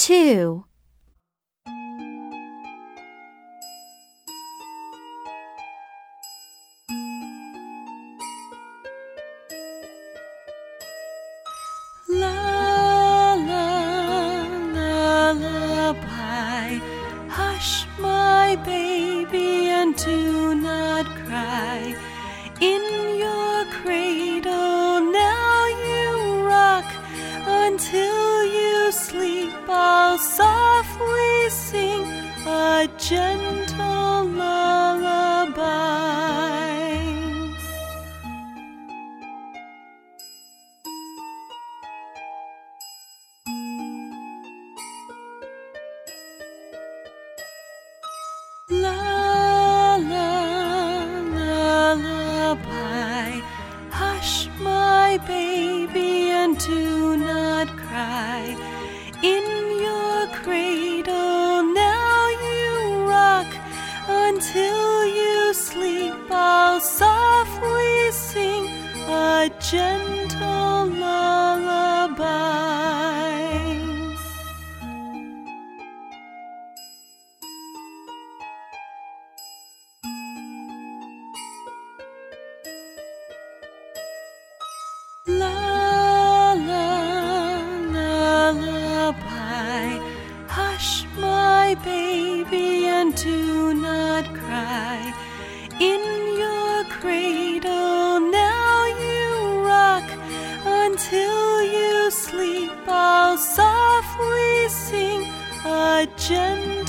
2. La la lullaby, hush my baby and do not cry. In your cradle now you rock, until you sleep I'll softly sing a gentle lullaby. La la lullaby, hush my baby and do not cry. In your cradle now you rock, until you sleep I'll softly sing a gentle lullaby. La la lullaby, hush my baby and do not cry. In your cradle now you rock, until you sleep I'll softly sing a gentle